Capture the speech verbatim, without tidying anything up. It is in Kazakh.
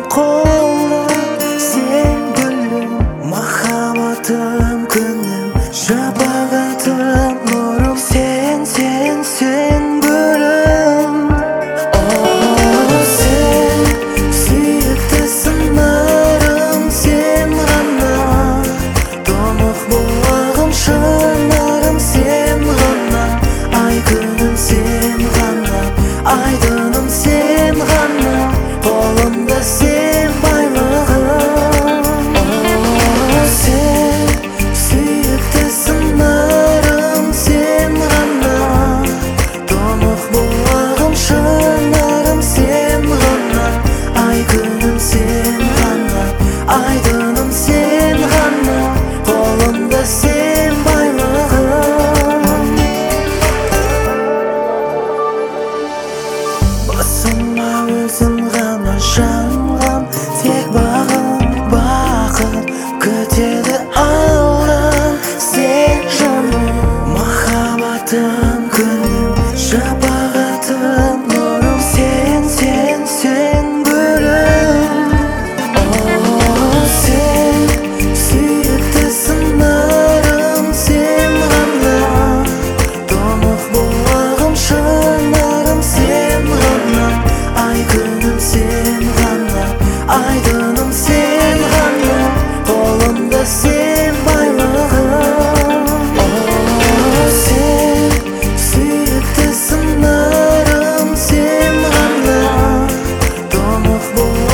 Қолым сен гүлім, махаббатым күнім, шапағатым нұрым, сен, сен, сен гүлім. О, сен сүйікті сыңарым, сен ғана тұнық бұлағым, шынарым, сен ғана ай күнім, сен ғана айдыным, сен ғана қолымда сен байлығым. О, сен сүйікті сыңарым, сен ғана тұнық бұлағым, шынарым, сен ғана ай күнім, сен ғана айдыным, сен ғана қолымда сен байлығым. Басыма өзің ғана жанған, тек бағым бақыт күтеді алдан. Сен жаным, махаббатым күнім, шапағатым нұрым, сен, сен, сен гүлім. О, сен сүйікті сыңарым, сен ғана тұнық бұлағым, шынарым, сен ғана ай күнім, сен ғана айдыным, сен ғана қолымда сен байлығым. О, сен сүйікті сыңарым, сен ғана тұнық бұлағым,